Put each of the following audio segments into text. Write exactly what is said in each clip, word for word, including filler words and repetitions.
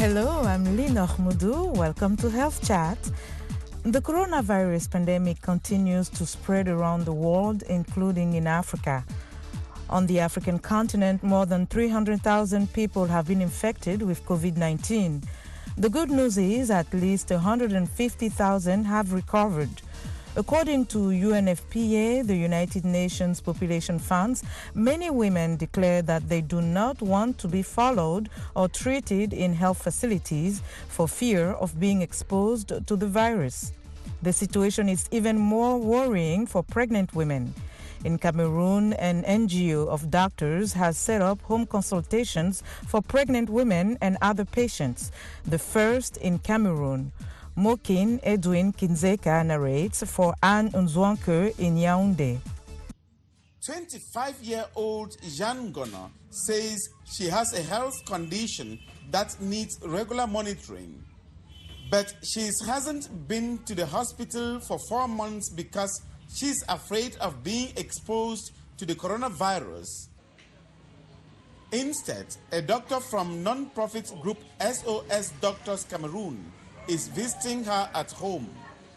Hello, I'm Lina Ahmoudou. Welcome to Health Chat. The coronavirus pandemic continues to spread around the world, including in Africa. On the African continent, more than three hundred thousand people have been infected with COVID nineteen. The good news is at least one hundred fifty thousand have recovered. According to U N F P A, the United Nations Population Funds, many women declare that they do not want to be followed or treated in health facilities for fear of being exposed to the virus. The situation is even more worrying for pregnant women. In Cameroon, an N G O of doctors has set up home consultations for pregnant women and other patients, the first in Cameroon. Mokin Edwin Kinzeka narrates for Anne Nzwanke in Yaoundé. twenty-five-year-old Jeanne Gono says she has a health condition that needs regular monitoring. But she hasn't been to the hospital for four months because she's afraid of being exposed to the coronavirus. Instead, a doctor from non-profit group S O S Doctors Cameroon is visiting her at home.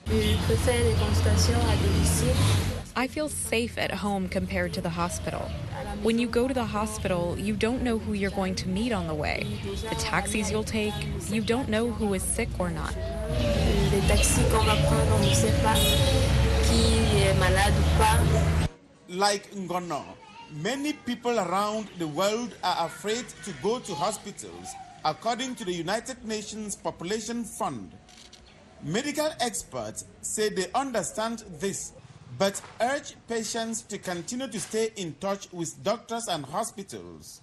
I feel safe at home compared to the hospital. When you go to the hospital, you don't know who you're going to meet on the way. The taxis you'll take, you don't know who is sick or not. Like Ngono, many people around the world are afraid to go to hospitals, according to the United Nations Population Fund. Medical experts say they understand this, but urge patients to continue to stay in touch with doctors and hospitals.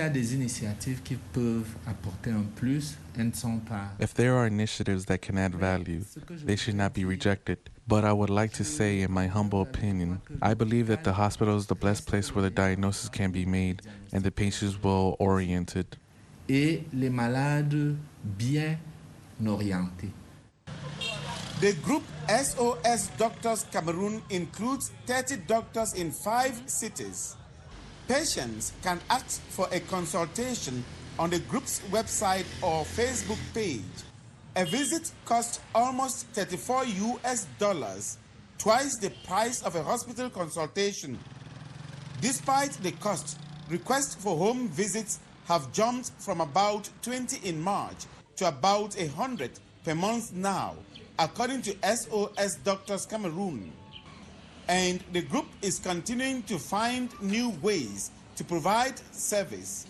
If there are initiatives that can add value, they should not be rejected. But I would like to say, in my humble opinion, I believe that the hospital is the best place where the diagnosis can be made and the patients well oriented. Et les malades bien orientés. The group S O S Doctors Cameroon includes thirty doctors in five cities. Patients can ask for a consultation on the group's website or Facebook page. A visit costs almost thirty-four U S dollars, twice the price of a hospital consultation. Despite the cost, requests for home visits have jumped from about twenty in March to about one hundred per month now, according to S O S Doctors Cameroon. And the group is continuing to find new ways to provide service.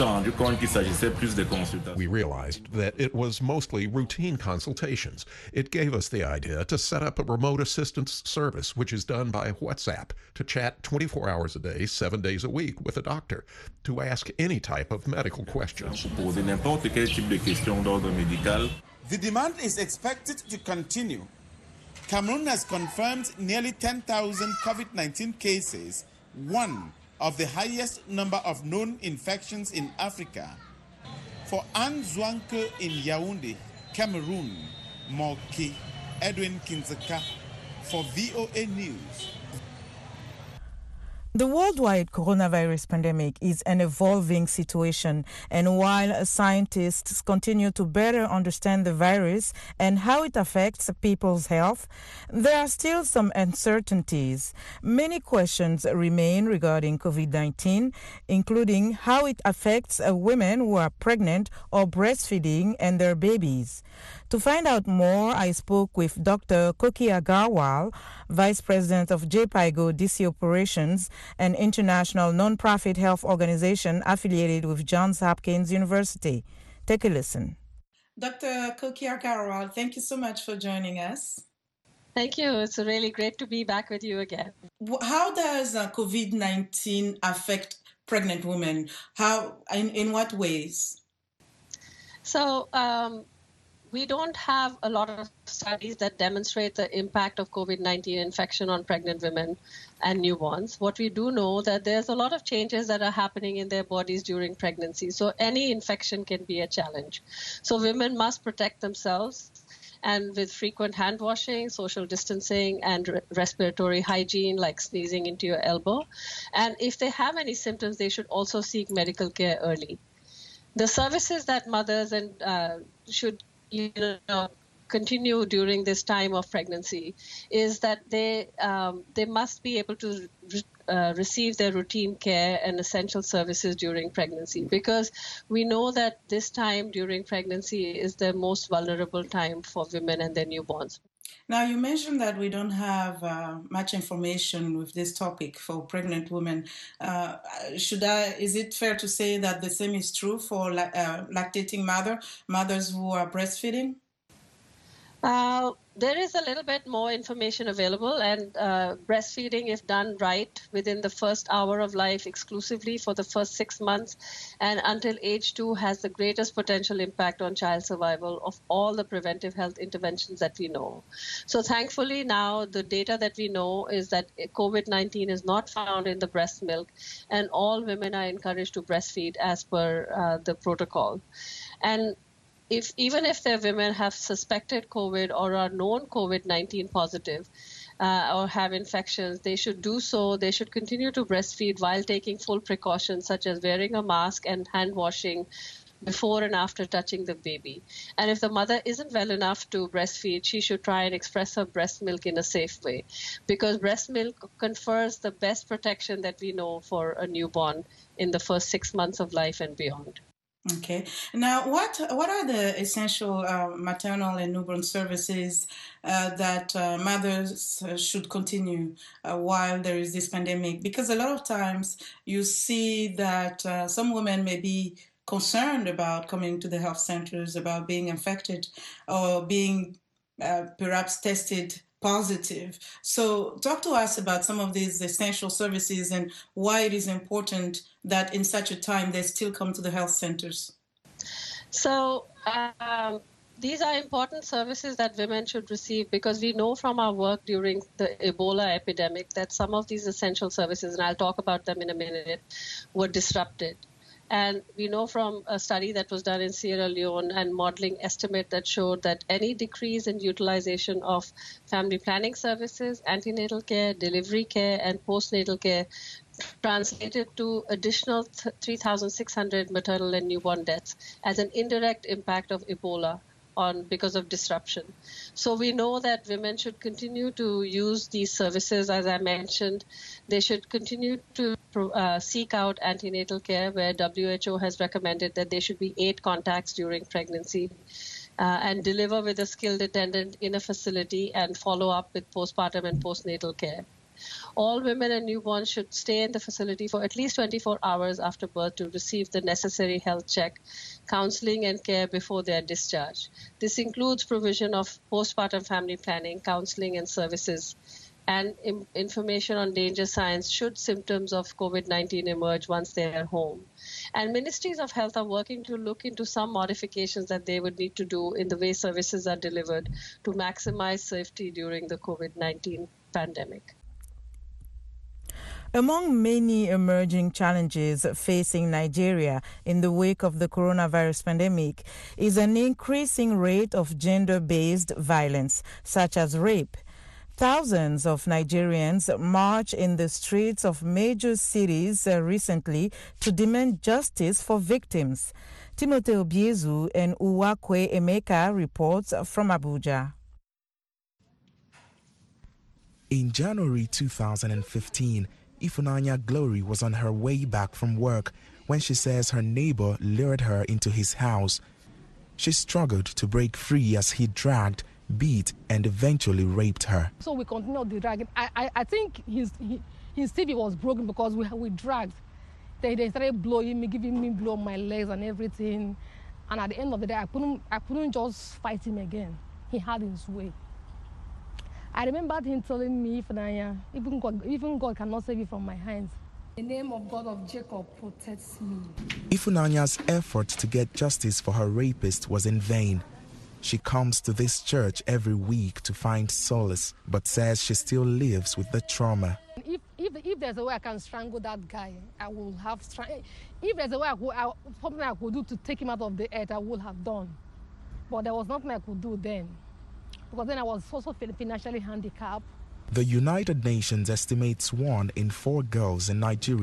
We realized that it was mostly routine consultations. It gave us the idea to set up a remote assistance service, which is done by WhatsApp, to chat twenty-four hours a day, seven days a week with a doctor, to ask any type of medical questions. The demand is expected to continue. Cameroon has confirmed nearly ten thousand COVID nineteen cases, one of the highest number of known infections in Africa. For Anne Nzwanke in Yaoundé, Cameroon, Moki Edwin Kinzeka for V O A News. The worldwide coronavirus pandemic is an evolving situation, and while scientists continue to better understand the virus and how it affects people's health, there are still some uncertainties. Many questions remain regarding COVID nineteen, including how it affects women who are pregnant or breastfeeding and their babies. To find out more, I spoke with Doctor Koki Agarwal, Vice President of J PIGO D C Operations, an international non-profit health organization affiliated with Johns Hopkins University. Take a listen. Doctor Koki Agarwal, thank you so much for joining us. Thank you. It's really great to be back with you again. How does uh, COVID nineteen affect pregnant women? How, in, in what ways? So, um, we don't have a lot of studies that demonstrate the impact of COVID nineteen infection on pregnant women and newborns. What we do know that there's a lot of changes that are happening in their bodies during pregnancy. So any infection can be a challenge. So women must protect themselves, and with frequent hand washing, social distancing, and re- respiratory hygiene, like sneezing into your elbow. And if they have any symptoms, they should also seek medical care early. The services that mothers and uh, should you know continue during this time of pregnancy is that they um, they must be able to re- uh, receive their routine care and essential services during pregnancy, because we know that this time during pregnancy is the most vulnerable time for women and their newborns. Now, you mentioned that we don't have uh, much information with this topic for pregnant women. Uh, should I? Is it fair to say that the same is true for la- uh, lactating mother, mothers who are breastfeeding? Uh, there is a little bit more information available, and uh, breastfeeding, if done right within the first hour of life exclusively for the first six months and until age two, has the greatest potential impact on child survival of all the preventive health interventions that we know. So thankfully now the data that we know is that COVID nineteen is not found in the breast milk, and all women are encouraged to breastfeed as per uh, the protocol. And If, even if their women have suspected COVID or are known COVID nineteen positive uh, or have infections, they should do so. They should continue to breastfeed while taking full precautions such as wearing a mask and hand washing before and after touching the baby. And if the mother isn't well enough to breastfeed, she should try and express her breast milk in a safe way, because breast milk confers the best protection that we know for a newborn in the first six months of life and beyond. Okay. Now, what what are the essential uh, maternal and newborn services uh, that uh, mothers uh, should continue uh, while there is this pandemic? Because a lot of times you see that uh, some women may be concerned about coming to the health centers, about being infected or being uh, perhaps tested positive. So talk to us about some of these essential services and why it is important that in such a time they still come to the health centers. So um, these are important services that women should receive, because we know from our work during the Ebola epidemic that some of these essential services, and I'll talk about them in a minute, were disrupted. And we know from a study that was done in Sierra Leone and modeling estimate that showed that any decrease in utilization of family planning services, antenatal care, delivery care, and postnatal care translated to additional three thousand six hundred maternal and newborn deaths as an indirect impact of Ebola on because of disruption. So we know that women should continue to use these services. As I mentioned, they should continue to uh, seek out antenatal care, where W H O has recommended that there should be eight contacts during pregnancy, uh, and deliver with a skilled attendant in a facility and follow up with postpartum and postnatal care. All women and newborns should stay in the facility for at least twenty-four hours after birth to receive the necessary health check, counseling, and care before they are discharged. This includes provision of postpartum family planning, counseling, and services, and im- information on danger signs should symptoms of COVID nineteen emerge once they are home. And ministries of health are working to look into some modifications that they would need to do in the way services are delivered to maximize safety during the COVID nineteen pandemic. Among many emerging challenges facing Nigeria in the wake of the coronavirus pandemic is an increasing rate of gender-based violence, such as rape. Thousands of Nigerians marched in the streets of major cities uh, recently to demand justice for victims. Timothy Obiezu and Uwakwe Emeka reports from Abuja. In January two thousand fifteen, Ifunanya Glory was on her way back from work when she says her neighbor lured her into his house. She struggled to break free as he dragged, beat, and eventually raped her. So we continued the dragging. I, I, I think his, he, his T V was broken because we, we dragged. They, they started blowing me, giving me blow on my legs and everything. And at the end of the day, I couldn't, I couldn't just fight him again. He had his way. I remembered him telling me, Ifunanya, even God, even God cannot save you from my hands. The name of God of Jacob protects me. Ifunanya's effort to get justice for her rapist was in vain. She comes to this church every week to find solace, but says she still lives with the trauma. If, if, if there's a way I can strangle that guy, I will have strangled. If there's a way I could, I, something I could do to take him out of the earth, I would have done. But there was nothing I could do then, because then I was also financially handicapped. The United Nations estimates one in four girls in Nigeria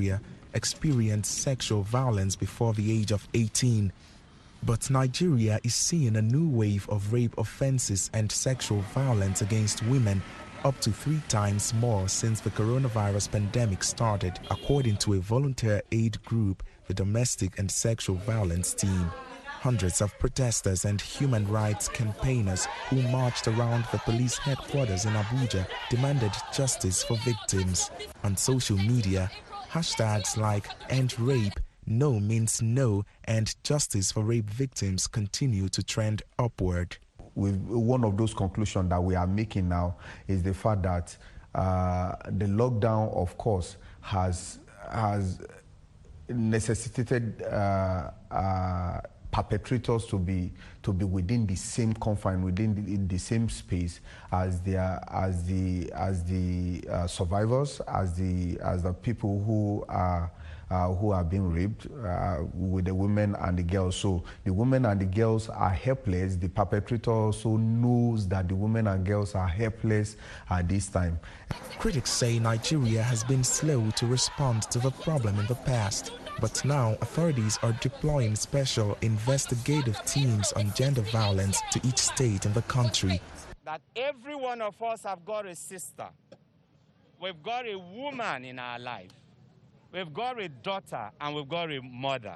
experienced sexual violence before the age of eighteen. But Nigeria is seeing a new wave of rape offenses and sexual violence against women, up to three times more since the coronavirus pandemic started, according to a volunteer aid group, the Domestic and Sexual Violence Team. Hundreds of protesters and human rights campaigners who marched around the police headquarters in Abuja demanded justice for victims. On social media, hashtags like End Rape, No Means No, and Justice for Rape Victims continue to trend upward. With one of those conclusions that we are making now is the fact that uh, the lockdown, of course, has, has necessitated uh, uh, perpetrators to be to be within the same confine, within the, in the same space as the as the as the uh, survivors, as the as the people who are uh, who are being raped, uh, with the women and the girls. So the women and the girls are helpless. The perpetrator also knows that the women and girls are helpless at this time. Critics say Nigeria has been slow to respond to the problem in the past. But now authorities are deploying special investigative teams on gender violence to each state in the country. That every one of us have got a sister. We've got a woman in our life. We've got a daughter and we've got a mother.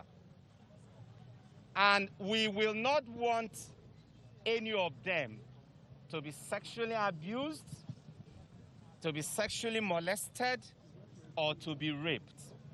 And we will not want any of them to be sexually abused, to be sexually molested, or to be raped.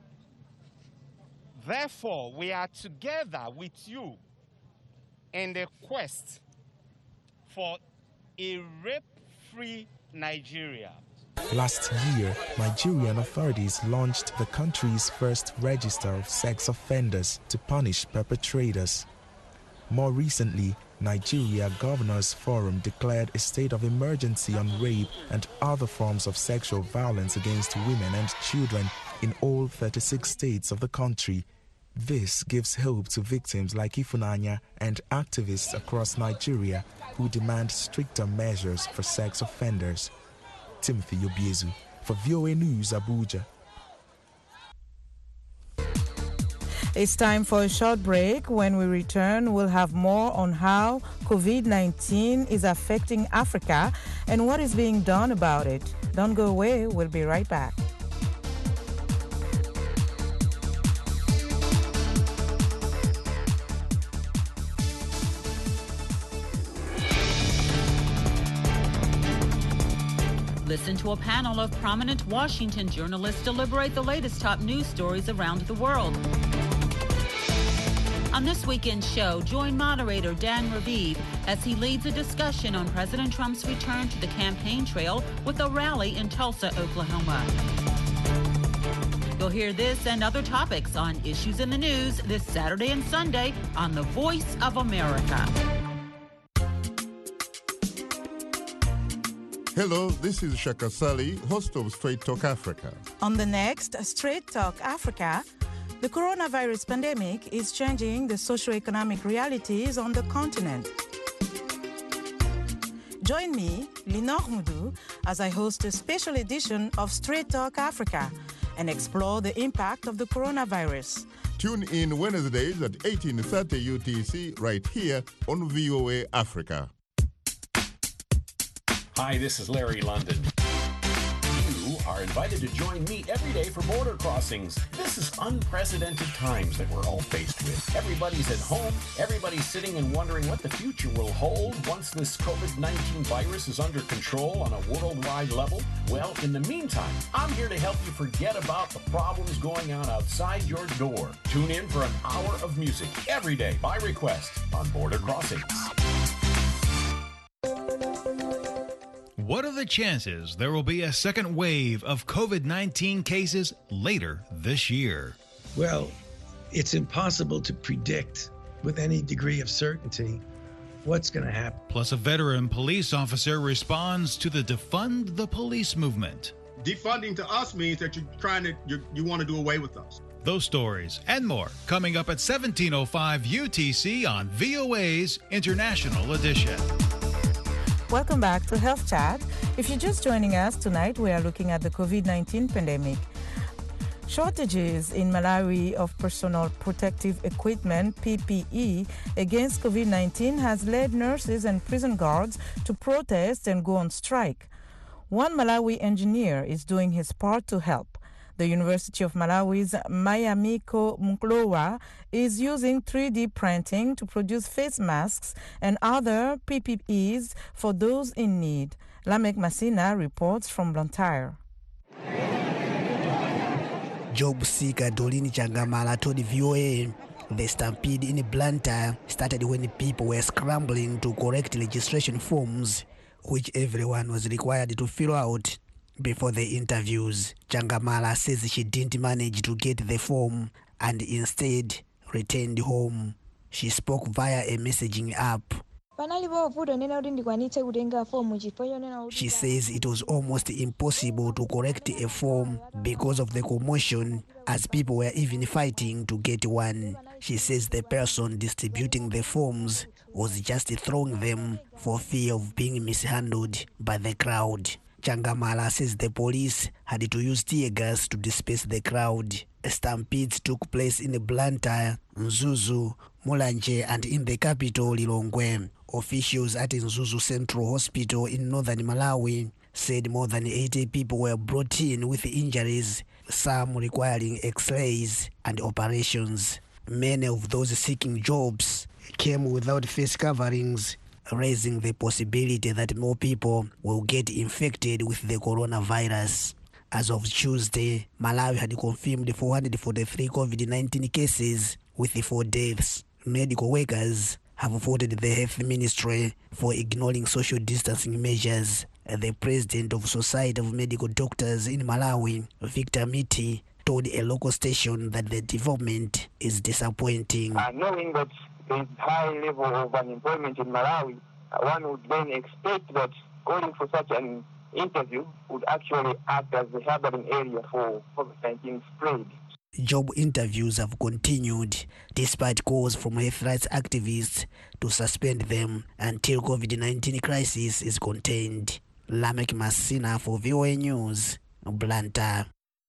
Therefore, we are together with you in the quest for a rape-free Nigeria. Last year, Nigerian authorities launched the country's first register of sex offenders to punish perpetrators. More recently, Nigeria Governors Forum declared a state of emergency on rape and other forms of sexual violence against women and children in all thirty-six states of the country. This gives hope to victims like Ifunanya and activists across Nigeria who demand stricter measures for sex offenders. Timothy Obiezu for V O A News, Abuja. It's time for a short break. When we return, we'll have more on how COVID nineteen is affecting Africa and what is being done about it. Don't go away. We'll be right back. Listen to a panel of prominent Washington journalists deliberate the latest top news stories around the world. On this weekend's show, join moderator Dan Raviv as he leads a discussion on President Trump's return to the campaign trail with a rally in Tulsa, Oklahoma. You'll hear this and other topics on Issues in the News this Saturday and Sunday on The Voice of America. Hello, this is Shaka Sali, host of Straight Talk Africa. On the next Straight Talk Africa, the coronavirus pandemic is changing the socio-economic realities on the continent. Join me, Linor Moudou, as I host a special edition of Straight Talk Africa and explore the impact of the coronavirus. Tune in Wednesdays at eighteen thirty U T C right here on V O A Africa. Hi, this is Larry London. You are invited to join me every day for Border Crossings. This is unprecedented times that we're all faced with. Everybody's at home. Everybody's sitting and wondering what the future will hold once this COVID nineteen virus is under control on a worldwide level. Well, in the meantime, I'm here to help you forget about the problems going on outside your door. Tune in for an hour of music every day by request on Border Crossings. What are the chances there will be a second wave of COVID nineteen cases later this year? Well, it's impossible to predict with any degree of certainty what's going to happen. Plus, a veteran police officer responds to the Defund the Police movement. Defunding to us means that you're trying to, you're, you want to do away with us. Those stories and more coming up at seventeen oh five U T C on V O A's International Edition. Welcome back to Health Chat. If you're just joining us tonight, we are looking at the COVID nineteen pandemic. Shortages in Malawi of personal protective equipment, P P E, against COVID nineteen has led nurses and prison guards to protest and go on strike. One Malawi engineer is doing his part to help. The University of Malawi's Mayamiko Mklowa is using three D printing to produce face masks and other P P Es for those in need. Lamek Masina reports from Blantyre. Job seeker Dolini Changamala told the V O A the stampede in Blantyre started when people were scrambling to correct registration forms, which everyone was required to fill out before the interviews. Changamala says she didn't manage to get the form and instead returned home. She spoke via a messaging app. She says it was almost impossible to correct a form because of the commotion, as people were even fighting to get one. She says the person distributing the forms was just throwing them for fear of being mishandled by the crowd. Changamala says the police had to use tear gas to disperse the crowd. Stampedes took place in Blantyre, Mzuzu, Mulanje, and in the capital, Lilongwe. Officials at Mzuzu Central Hospital in northern Malawi said more than eighty people were brought in with injuries, some requiring x-rays and operations. Many of those seeking jobs came without face coverings, raising the possibility that more people will get infected with the coronavirus. As of Tuesday, Malawi had confirmed four hundred forty-three COVID nineteen cases with four deaths. Medical workers have faulted the health ministry for ignoring social distancing measures. The president of Society of Medical Doctors in Malawi, Victor Miti, told a local station that the development is disappointing. Uh, knowing that there is high level of unemployment in Malawi, uh, one would then expect that calling for such an interview would actually act as a harboring area for COVID nineteen spread. Job interviews have continued despite calls from health rights activists to suspend them until COVID nineteen crisis is contained. Lamek Masina for V O A News, Blantyre.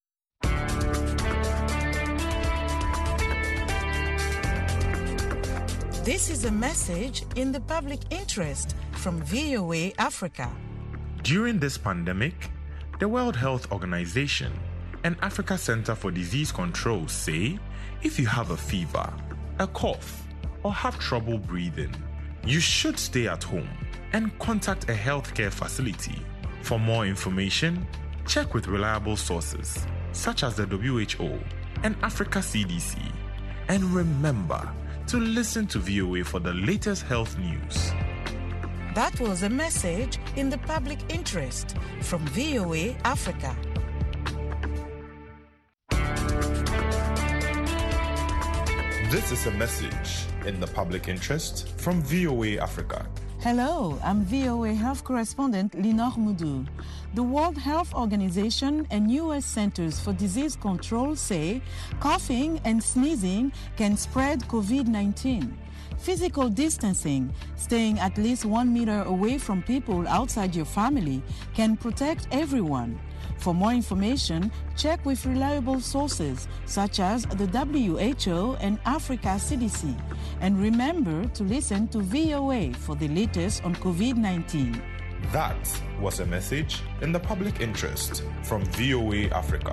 This is a message in the public interest from V O A Africa. During this pandemic, the World Health Organization and Africa Center for Disease Control say if you have a fever, a cough, or have trouble breathing, you should stay at home and contact a healthcare facility. For more information, check with reliable sources such as the W H O and Africa C D C. And remember to listen to V O A for the latest health news. That was a message in the public interest from V O A Africa. This is a message in the public interest from V O A Africa. Hello, I'm V O A Health Correspondent Linor Moudou. The World Health Organization and U S Centers for Disease Control say coughing and sneezing can spread COVID nineteen. Physical distancing, staying at least one meter away from people outside your family, can protect everyone. For more information, check with reliable sources such as the W H O and Africa C D C. And remember to listen to V O A for the latest on COVID nineteen. That was a message in the public interest from V O A Africa.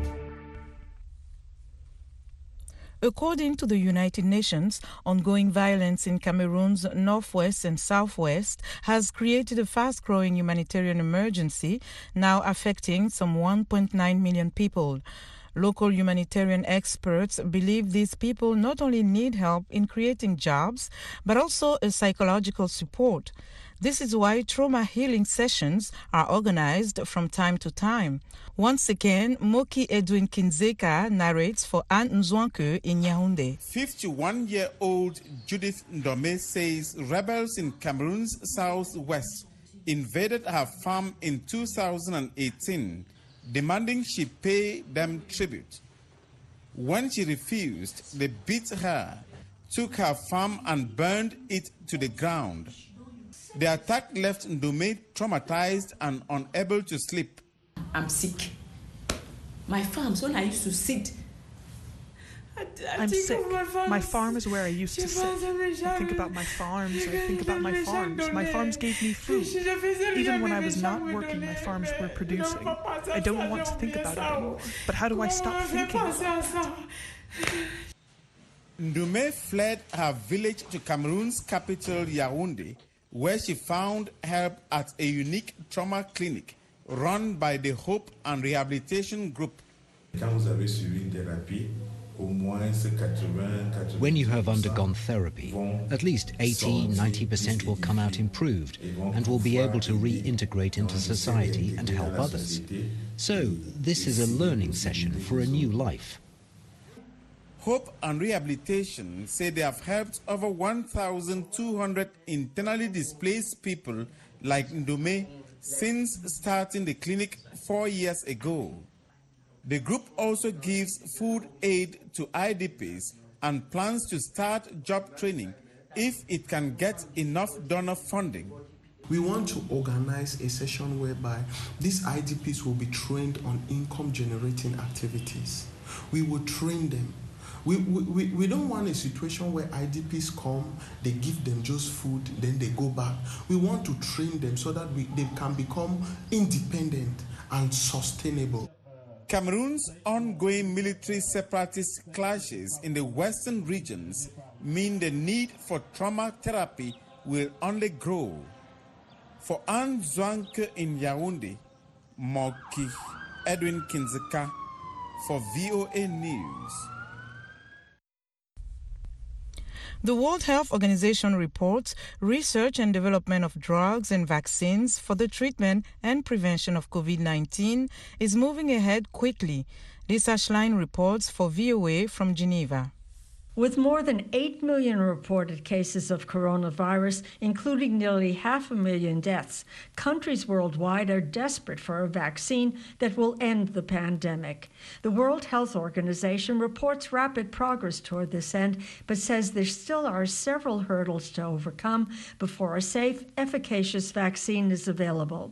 According to the United Nations, ongoing violence in Cameroon's northwest and southwest has created a fast-growing humanitarian emergency, now affecting some one point nine million people. Local humanitarian experts believe these people not only need help in creating jobs, but also a psychological support. This is why trauma healing sessions are organized from time to time. Once again, Moki Edwin Kinzeka narrates for Anne Nzwanke in Yaoundé. fifty-one-year-old Judith Ndome says rebels in Cameroon's southwest invaded her farm in two thousand eighteen, demanding she pay them tribute. When she refused, they beat her, took her farm and burned it to the ground. The attack left Ndome traumatized and unable to sleep. I'm sick. My farms, when I used to sit, I, I I'm think sick. of my farms. My farm is where I used to sit. I think about my farms. I think about my farms. My farms gave me food. Even when I was not working, my farms were producing. I don't want to think about it anymore. But how do I stop thinking about it? Ndume fled her village to Cameroon's capital, Yaoundé, where she found help at a unique trauma clinic run by the Hope and Rehabilitation Group. When you have undergone therapy, at least eighty to ninety percent will come out improved and will be able to reintegrate into society and help others. So, this is a learning session for a new life. Hope and Rehabilitation say they have helped over one thousand two hundred internally displaced people like Ndume since starting the clinic four years ago. The group also gives food aid to I D Ps and plans to start job training if it can get enough donor funding. We want to organize a session whereby these I D Ps will be trained on income-generating activities. We will train them. We, we, we don't want a situation where I D Ps come, they give them just food, then they go back. We want to train them so that we, they can become independent and sustainable. Cameroon's ongoing military separatist clashes in the western regions mean the need for trauma therapy will only grow. For Anne Zwanke in Yaoundé, Moki, Edwin Kinzeka for V O A News. The World Health Organization reports research and development of drugs and vaccines for the treatment and prevention of COVID nineteen is moving ahead quickly. Lisa Schlein reports for V O A from Geneva. With more than eight million reported cases of coronavirus, including nearly half a million deaths, countries worldwide are desperate for a vaccine that will end the pandemic. The World Health Organization reports rapid progress toward this end, but says there still are several hurdles to overcome before a safe, efficacious vaccine is available.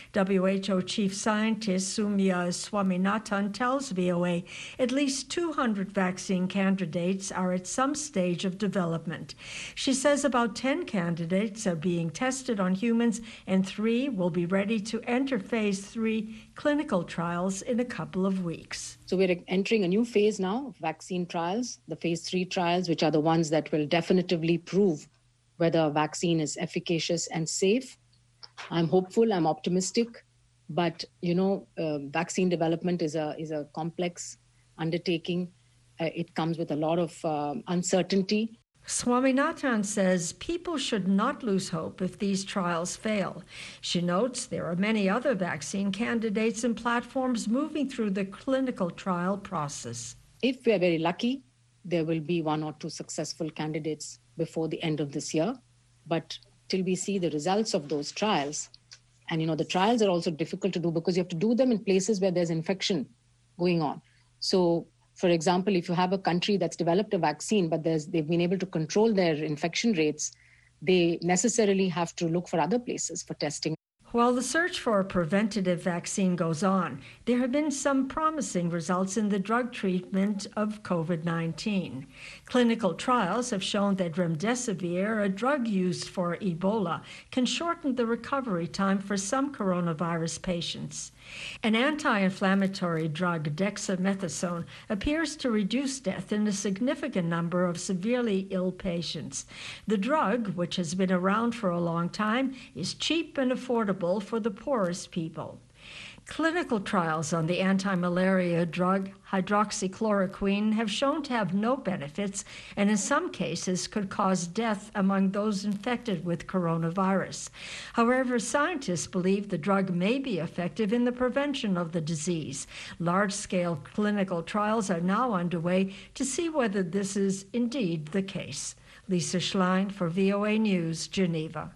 W H O Chief Scientist Soumya Swaminathan tells V O A at least two hundred vaccine candidates are at some stage of development. She says about ten candidates are being tested on humans and three will be ready to enter phase three clinical trials in a couple of weeks. So we're entering a new phase now of vaccine trials, the phase three trials, which are the ones that will definitively prove whether a vaccine is efficacious and safe. I'm hopeful, I'm optimistic, but you know, uh, vaccine development is a is a complex undertaking. Uh, it comes with a lot of um, uncertainty. Swaminathan says people should not lose hope if these trials fail. She notes there are many other vaccine candidates and platforms moving through the clinical trial process. If we are very lucky, there will be one or two successful candidates before the end of this year. But till we see the results of those trials, and you know, the trials are also difficult to do because you have to do them in places where there's infection going on. So, for example, if you have a country that's developed a vaccine, but there's, they've been able to control their infection rates, they necessarily have to look for other places for testing. While the search for a preventative vaccine goes on, there have been some promising results in the drug treatment of COVID nineteen. Clinical trials have shown that remdesivir, a drug used for Ebola, can shorten the recovery time for some coronavirus patients. An anti-inflammatory drug, dexamethasone, appears to reduce death in a significant number of severely ill patients. The drug, which has been around for a long time, is cheap and affordable for the poorest people. Clinical trials on the anti-malaria drug hydroxychloroquine have shown to have no benefits and in some cases could cause death among those infected with coronavirus. However, scientists believe the drug may be effective in the prevention of the disease. Large-scale clinical trials are now underway to see whether this is indeed the case. Lisa Schlein for V O A News, Geneva.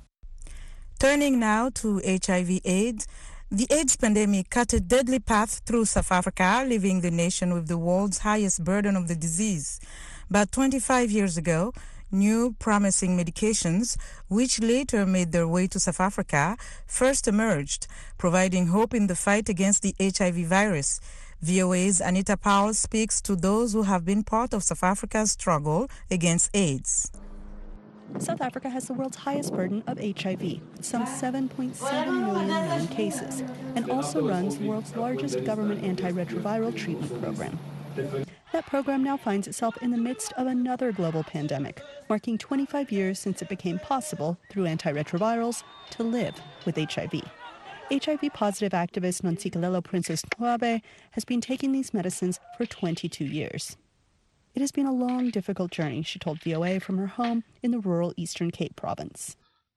Turning now to H I V AIDS, the AIDS pandemic cut a deadly path through South Africa, leaving the nation with the world's highest burden of the disease. But twenty-five years ago, new promising medications, which later made their way to South Africa, first emerged, providing hope in the fight against the H I V virus. V O A's Anita Powell speaks to those who have been part of South Africa's struggle against AIDS. South Africa has the world's highest burden of H I V, some seven point seven million known cases, and also runs the world's largest government antiretroviral treatment program. That program now finds itself in the midst of another global pandemic, marking twenty-five years since it became possible, through antiretrovirals, to live with H I V. H I V-positive activist Nontsikelelo Princess Ncwabe has been taking these medicines for twenty-two years. It has been a long, difficult journey, she told V O A from her home in the rural Eastern Cape province.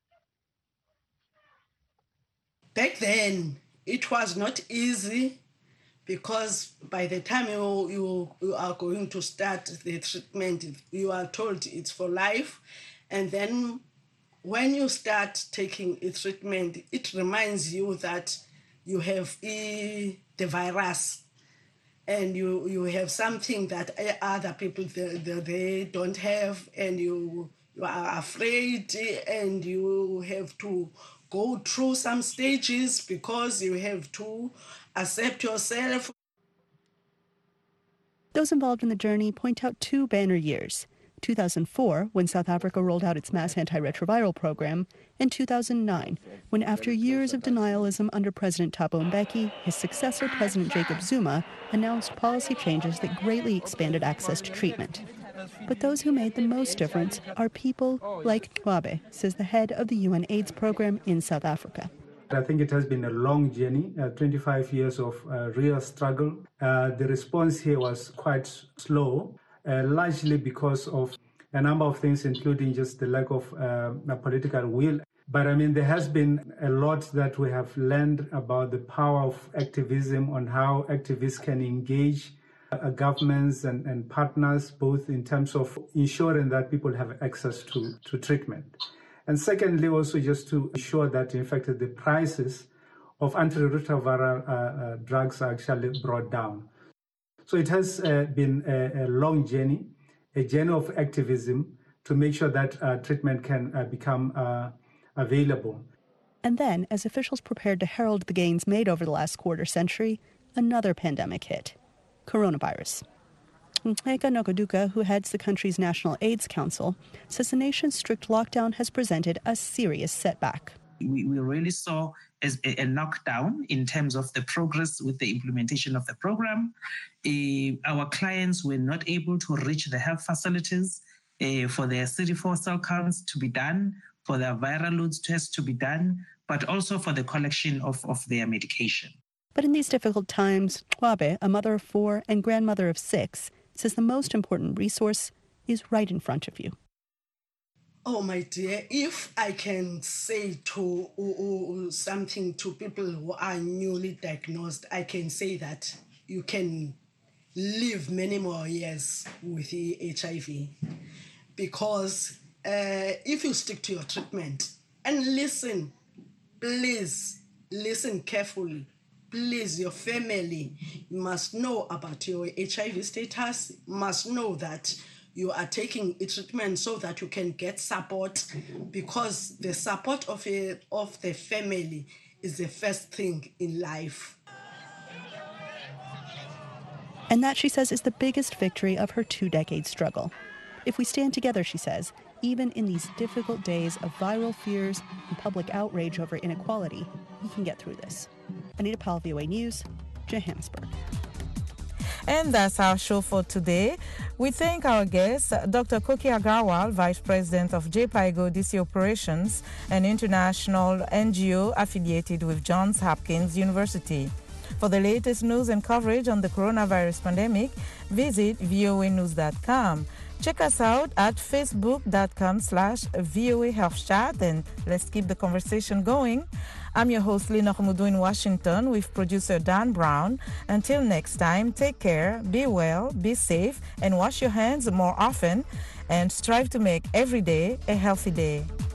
Back then, it was not easy because by the time you, you, you are going to start the treatment, you are told it's for life. And then when you start taking a treatment, it reminds you that you have e, the virus. And you, you have something that other people, they, they don't have, and you, you are afraid, and you have to go through some stages because you have to accept yourself. Those involved in the journey point out two banner years: two thousand four, when South Africa rolled out its mass antiretroviral program, and two thousand nine, when after years of denialism under President Thabo Mbeki, his successor, President Jacob Zuma, announced policy changes that greatly expanded access to treatment. But those who made the most difference are people like Ncwabe, says the head of the U N AIDS program in South Africa. I think it has been a long journey, uh, twenty-five years of uh, real struggle. Uh, the response here was quite slow, uh, largely because of a number of things, including just the lack of uh, a political will. But I mean, there has been a lot that we have learned about the power of activism, on how activists can engage uh, governments and, and partners, both in terms of ensuring that people have access to, to treatment. And secondly, also just to ensure that, in fact, the prices of antiretroviral uh, uh, drugs are actually brought down. So it has uh, been a, a long journey, a journey of activism to make sure that uh, treatment can uh, become uh, available. And then, as officials prepared to herald the gains made over the last quarter century, another pandemic hit: coronavirus. Nxeka Nokaduka, who heads the country's National AIDS Council, says the nation's strict lockdown has presented a serious setback. We, we really saw as a, a knockdown in terms of the progress with the implementation of the program. Uh, our clients were not able to reach the health facilities uh, for their C D four cell counts to be done, for their viral loads tests to be done, but also for the collection of, of their medication. But in these difficult times, Ncwabe, a mother of four and grandmother of six, says the most important resource is right in front of you. Oh, my dear, if I can say to uh, uh, something to people who are newly diagnosed, I can say that you can live many more years with the H I V. Because uh, if you stick to your treatment and listen, please listen carefully. Please, your family must know about your H I V status, must know that you are taking a treatment so that you can get support, because the support of, a, of the family is the first thing in life. And that, she says, is the biggest victory of her two-decade struggle. If we stand together, she says, even in these difficult days of viral fears and public outrage over inequality, we can get through this. Anita Powell, V O A News, Johannesburg. And that's our show for today. We thank our guests, Doctor Koki Agarwal, Vice President of J PIGO D C Operations, an international N G O affiliated with Johns Hopkins University. For the latest news and coverage on the coronavirus pandemic, visit V O A news dot com. Check us out at facebook.com slash VOA Health Chat, and let's keep the conversation going. I'm your host, Lina Khumudu in Washington, with producer Dan Brown. Until next time, take care, be well, be safe, and wash your hands more often, and strive to make every day a healthy day.